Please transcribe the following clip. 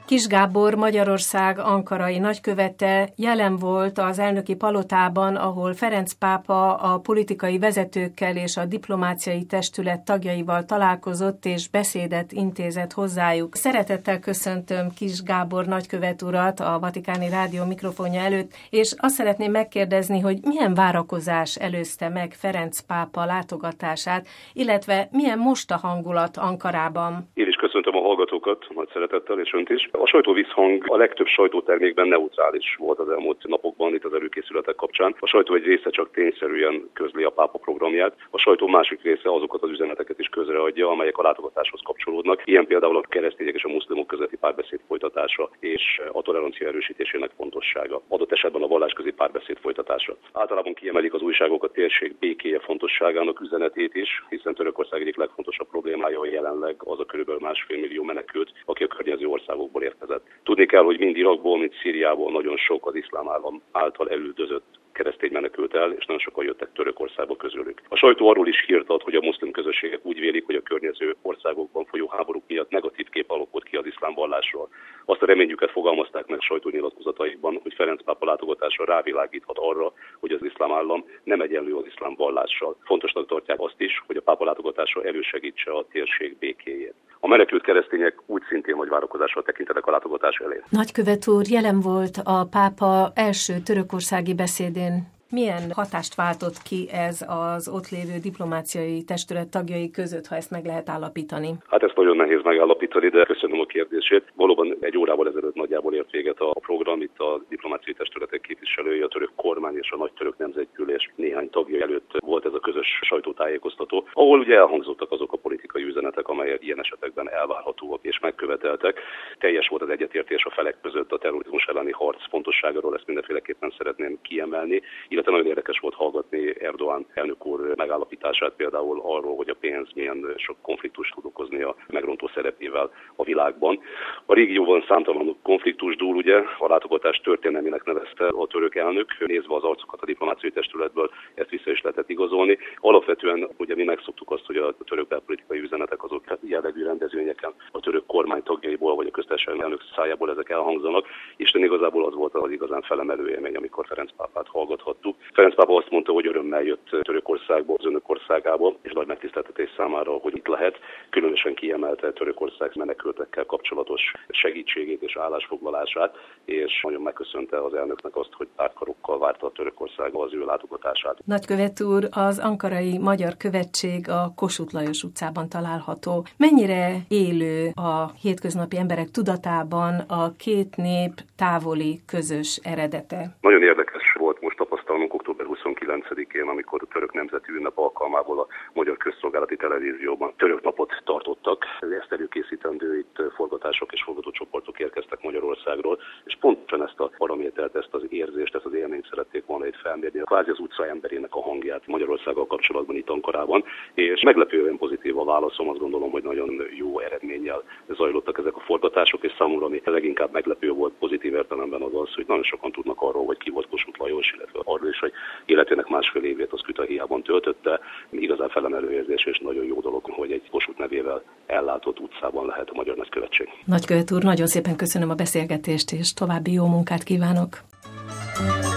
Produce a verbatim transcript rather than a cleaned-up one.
Kiss Gábor, Magyarország ankarai nagykövete jelen volt az elnöki palotában, ahol Ferenc pápa a politikai vezetőkkel és a diplomáciai testület tagjaival találkozott és beszédet intézett hozzájuk. Szeretettel köszöntöm Kiss Gábor nagykövet urat a Vatikáni Rádió mikrofonja előtt, és azt szeretném megkérdezni, hogy milyen várakozás előzte meg Ferenc pápa látogatását, illetve milyen most a hangulat Ankarában? Én is köszöntöm a hallgatókat, nagy szeretettel és önt is. A sajtóvízhang a legtöbb sajtótermékben neutrális volt az elmúlt napokban itt az előkészületek kapcsán. A sajtó egy része csak tényszerűen közli a pápa programját, a sajtó másik része azokat az üzeneteket is közreadja, amelyek a látogatáshoz kapcsolódnak. Ilyen például a keresztények és a muszlimok közötti párbeszéd folytatása és a tolerancia erősítésének fontossága. Adott esetben a vallásközi párbeszéd folytatása. Általában kiemelik az újságok a térség békéje fontosságának üzenetét is, hiszen Törökország egyik legfontosabb problémája jelenleg az a körülbelül másfél millió menekült, aki a környező országokból érkezett. Tudni kell, hogy mind Irakból, mind Szíriából nagyon sok az iszlám állam által elüldözött keresztény menekült el, és nagyon sokan jöttek Törökországba közülük. A sajtó arról is hírt ad, hogy a muszlim közösségek úgy vélik, hogy a környező országokban folyó háborúk miatt negatív kép alakult ki az iszlám vallásról. Azt a reményüket fogalmazták meg sajtónyilatkozataikban, hogy Ferenc pápa látogatása rávilágíthat arra, hogy az iszlám állam nem egyenlő az iszlám vallással. Fontosnak tartják azt is, hogy a pápa látogatása elősegítse a térség békéjét. A menekült keresztények úgy szintén nagy várakozással tekintenek a látogatás elé. Nagykövet úr jelen volt a pápa első törökországi beszédén. Milyen hatást váltott ki ez az ott lévő diplomáciai testület tagjai között, ha ezt meg lehet állapítani? Hát ezt nagyon nehéz megállapítani, de köszönöm a kérdését. Valóban egy órával ezelőtt nagyjából ért véget a program, itt a diplomáciai testületek képviselői, a török kormány és a nagy török nemzetgyűlés néhány tagja előtt volt ez a közös sajtótájékoztató, ahol ugye elhangzottak azok a politikai üzenetek, amelyek ilyen esetekben elvárhatóak és megköveteltek. Teljes volt az egyetértés a felek között a terrorizmus elleni harc fontosságáról, ezt mindenféleképpen szeretném kiemelni. Illetve nagyon érdekes volt hallgatni Erdoğan elnök úr megállapítását például arról, hogy a pénz milyen sok konfliktust tud okozni a megrontó szerepével a világban. A régióban számtalan konfliktus dúl, ugye, a látogatás történelmének nevezte a török elnök, nézve az arcokat a diplomáciai testületből, ezt vissza is lehetett igazolni. Alapvetően ugye mi megszoktuk azt, hogy a török belpolitikai üzenetek azok jellegű rendezvényeken a török kormány tagjaiból vagy a köztársaság elnök szájából ezek elhangzanak, és igazából az volt az igazán felemelő élmény, amikor Ferenc pápát hallgathattuk. Ferenc pápa azt mondta, hogy örömmel jött Törökországból, az önök országából, és nagy megtiszteltetés számára, hogy itt lehet. Különösen kiemelte Törökország menekültekkel kapcsolatos segítségét és állásfoglalását, és nagyon megköszönte az elnöknek azt, hogy tártkarokkal várta a Törökország az ő látogatását. Nagykövet úr, az ankarai magyar követség a Kossuth Lajos utcában található. Mennyire élő a hétköznapi emberek tudatában a két nép távoli, közös eredete? Nagyon érdekes volt most tapasztalnunk október huszonkilencedikén, amikor a török nemzeti ünnep alkalmából a Magyar Közszolgálati Televízióban török napot tartottak. Ezt előkészítendő itt forgatások és forgatócsoportok érkeztek Magyarországról, és pontosan ezt a paramétert, ezt az érzést, ezt az élményt szerették volna itt felmérni, kvázi az utca emberének a hangját Magyarországgal kapcsolatban itt Ankarában, és meglepően pozitív a válaszom, azt gondolom, hogy nagyon jó eredménnyel zajlottak ezek a forgatások, és számomra ami leginkább meglepő volt pozitív értelemben az az, hogy nagyon sokan tudnak arról, hogy ki volt Kossuth Lajos, illetve arról is, hogy életének másfél évét az Kütahyjában töltötte. Igazán felemelő érzés és nagyon jó dolog, hogy egy Kossuth nevével ellátott utcában lehet a Magyar Nagykövetség. Nagykövet úr, nagyon szépen köszönöm a beszélgetést, és további jó munkát kívánok!